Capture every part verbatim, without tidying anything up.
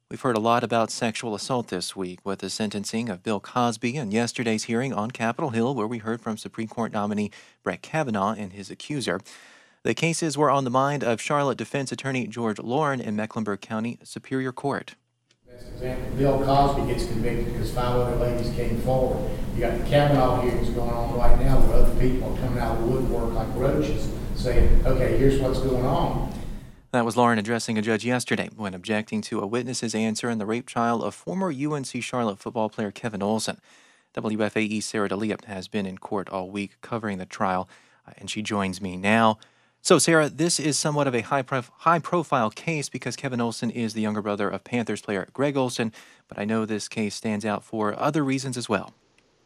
We've heard a lot about sexual assault this week with the sentencing of Bill Cosby and yesterday's hearing on Capitol Hill, where we heard from Supreme Court nominee Brett Kavanaugh and his accuser. The cases were on the mind of Charlotte defense attorney George Lauren in Mecklenburg County Superior Court. Best example, Bill Cosby gets convicted because five other ladies came forward. You got the Kavanaugh hearings going on right now where other people are coming out of the woodwork like roaches saying, okay, here's what's going on. That was Lauren addressing a judge yesterday when objecting to a witness's answer in the rape trial of former U N C Charlotte football player Kevin Olson. W F A E's Sarah D'Elia has been in court all week covering the trial, uh, and she joins me now. So, Sarah, this is somewhat of a high prof- high-profile case because Kevin Olson is the younger brother of Panthers player Greg Olson, but I know this case stands out for other reasons as well.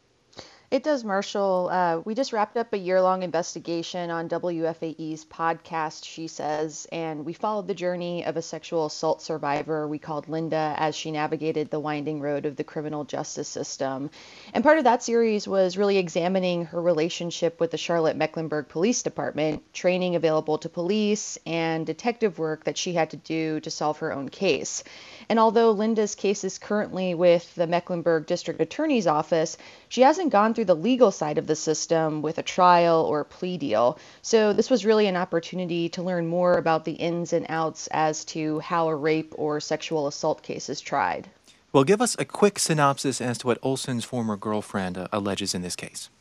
It does, Marshall. Uh, we just wrapped up a year-long investigation on W F A E's podcast, She Says, and we followed the journey of a sexual assault survivor we called Linda as she navigated the winding road of the criminal justice system. And part of that series was really examining her relationship with the Charlotte Mecklenburg Police Department, training available to police, and detective work that she had to do to solve her own case. And although Linda's case is currently with the Mecklenburg District Attorney's Office, she hasn't gone through the legal side of the system with a trial or a plea deal. So this was really an opportunity to learn more about the ins and outs as to how a rape or sexual assault case is tried. Well, give us a quick synopsis as to what Olson's former girlfriend uh, alleges in this case.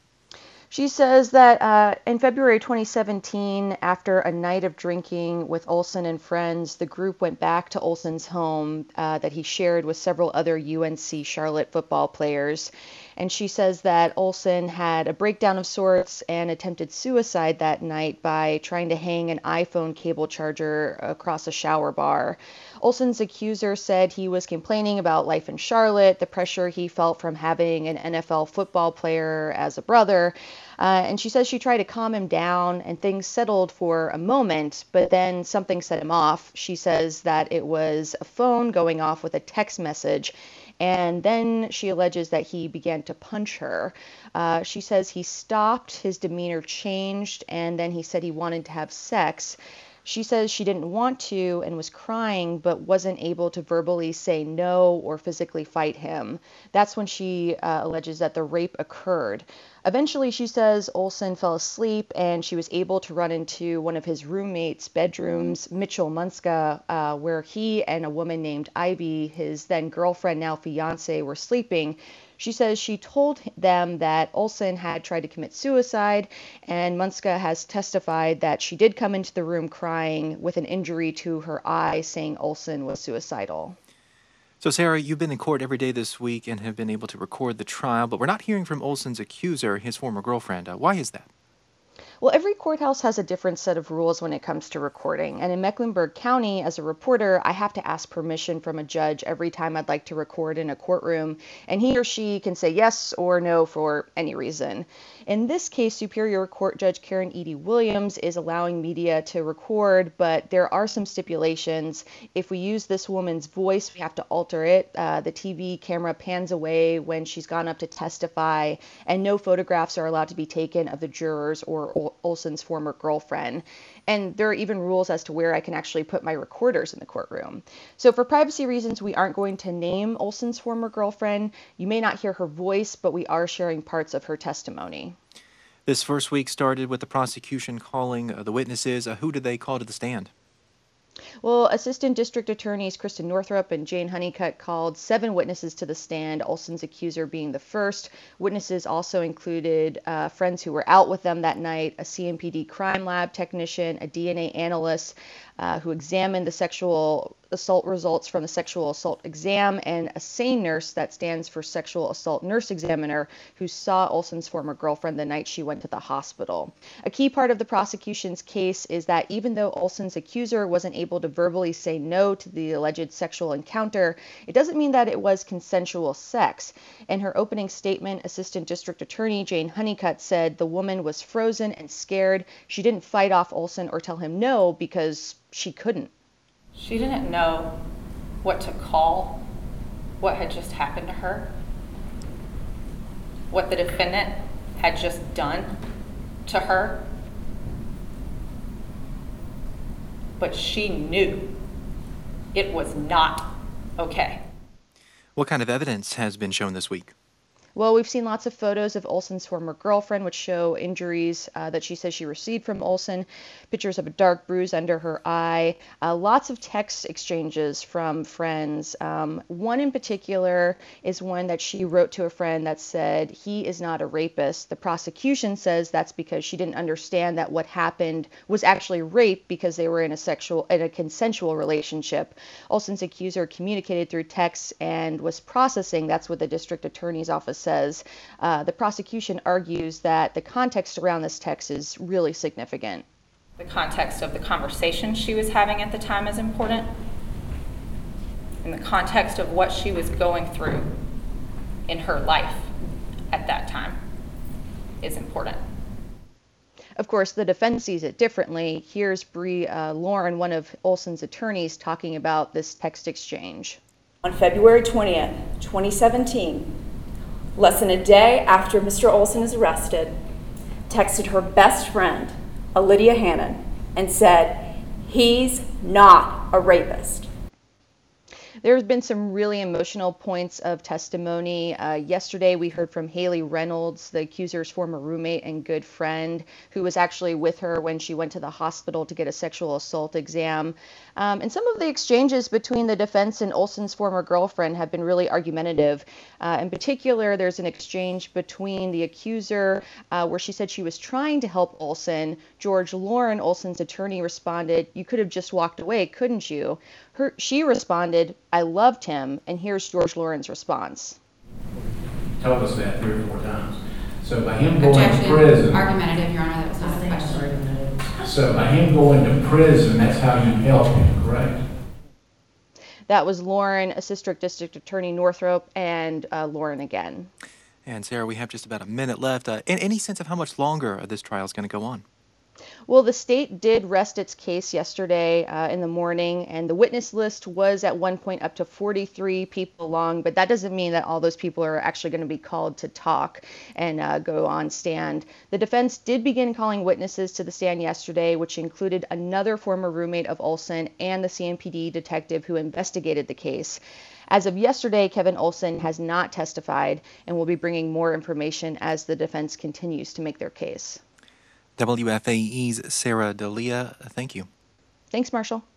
She says that uh, in February twenty seventeen, after a night of drinking with Olson and friends, the group went back to Olson's home uh, that he shared with several other U N C Charlotte football players. And she says that Olson had a breakdown of sorts and attempted suicide that night by trying to hang an iPhone cable charger across a shower bar. Olson's accuser said he was complaining about life in Charlotte, the pressure he felt from having an N F L football player as a brother. Uh, and she says she tried to calm him down and things settled for a moment, but then something set him off. She says that it was a phone going off with a text message. And then she alleges that he began to punch her. Uh, she says he stopped, his demeanor changed, and then he said he wanted to have sex. She says she didn't want to and was crying, but wasn't able to verbally say no or physically fight him. That's when she uh, alleges that the rape occurred. Eventually, she says Olson fell asleep and she was able to run into one of his roommates' bedrooms, Mitchell Munska, uh, where he and a woman named Ivy, his then girlfriend, now fiance, were sleeping. She says she told them that Olson had tried to commit suicide, and Munska has testified that she did come into the room crying with an injury to her eye, saying Olson was suicidal. So, Sarah, you've been in court every day this week and have been able to record the trial, but we're not hearing from Olson's accuser, his former girlfriend. Uh, why is that? Well, every courthouse has a different set of rules when it comes to recording. And in Mecklenburg County, as a reporter, I have to ask permission from a judge every time I'd like to record in a courtroom. And he or she can say yes or no for any reason. In this case, Superior Court Judge Karen Edie Williams is allowing media to record, but there are some stipulations. If we use this woman's voice, we have to alter it. Uh, the T V camera pans away when she's gone up to testify, and no photographs are allowed to be taken of the jurors or Olson's former girlfriend. And there are even rules as to where I can actually put my recorders in the courtroom. So for privacy reasons, we aren't going to name Olson's former girlfriend. You may not hear her voice, but we are sharing parts of her testimony. This first week started with the prosecution calling uh, the witnesses. Uh, who did they call to the stand? Well, Assistant District Attorneys Kristen Northrup and Jane Honeycutt called seven witnesses to the stand, Olson's accuser being the first. Witnesses also included uh, friends who were out with them that night, a C M P D crime lab technician, a D N A analyst uh, who examined the sexual assault results from the sexual assault exam, and a SANE nurse, that stands for Sexual Assault Nurse Examiner, who saw Olson's former girlfriend the night she went to the hospital. A key part of the prosecution's case is that even though Olson's accuser wasn't able to verbally say no to the alleged sexual encounter, it doesn't mean that it was consensual sex. In her opening statement, Assistant District Attorney Jane Honeycutt said the woman was frozen and scared. She didn't fight off Olson or tell him no because she couldn't. She didn't know what to call what had just happened to her, what the defendant had just done to her. But she knew it was not okay. What kind of evidence has been shown this week? Well, we've seen lots of photos of Olson's former girlfriend, which show injuries uh, that she says she received from Olson, pictures of a dark bruise under her eye, uh, lots of text exchanges from friends. Um, one in particular is one that she wrote to a friend that said, "He is not a rapist." The prosecution says that's because she didn't understand that what happened was actually rape because they were in a sexual, in a consensual relationship. Olson's accuser communicated through text and was processing. That's what the district attorney's office says. Uh, the prosecution argues that the context around this text is really significant. The context of the conversation she was having at the time is important. And the context of what she was going through in her life at that time is important. Of course, the defense sees it differently. Here's Bree uh, Lauren, one of Olson's attorneys, talking about this text exchange. On February twentieth, twenty seventeen, less than a day after Mister Olson is arrested, texted her best friend, Lydia Hannon, and said, "He's not a rapist." There's been some really emotional points of testimony. Uh, yesterday, we heard from Haley Reynolds, the accuser's former roommate and good friend, who was actually with her when she went to the hospital to get a sexual assault exam. Um, and some of the exchanges between the defense and Olson's former girlfriend have been really argumentative. Uh, in particular, there's an exchange between the accuser uh, where she said she was trying to help Olson. George Lauren, Olson's attorney, responded, "You could have just walked away, couldn't you?" Her, she responded, "I loved him," and here's George Lauren's response. Told us that three or four times. So by him going Objection. to prison, Argumentative, Your Honor, that was not a question. so by him going to prison, that's how you help him, correct? That was Lauren, Assistant District Attorney Northrop, and uh, Lauren again. And Sarah, we have just about a minute left. Uh, in any sense of how much longer this trial is going to go on? Well, the state did rest its case yesterday uh, in the morning, and the witness list was at one point up to forty-three people long, but that doesn't mean that all those people are actually going to be called to talk and uh, go on stand. The defense did begin calling witnesses to the stand yesterday, which included another former roommate of Olson and the C M P D detective who investigated the case. As of yesterday, Kevin Olson has not testified and will be bringing more information as the defense continues to make their case. W F A E's Sarah D'Elia, thank you. Thanks, Marshall.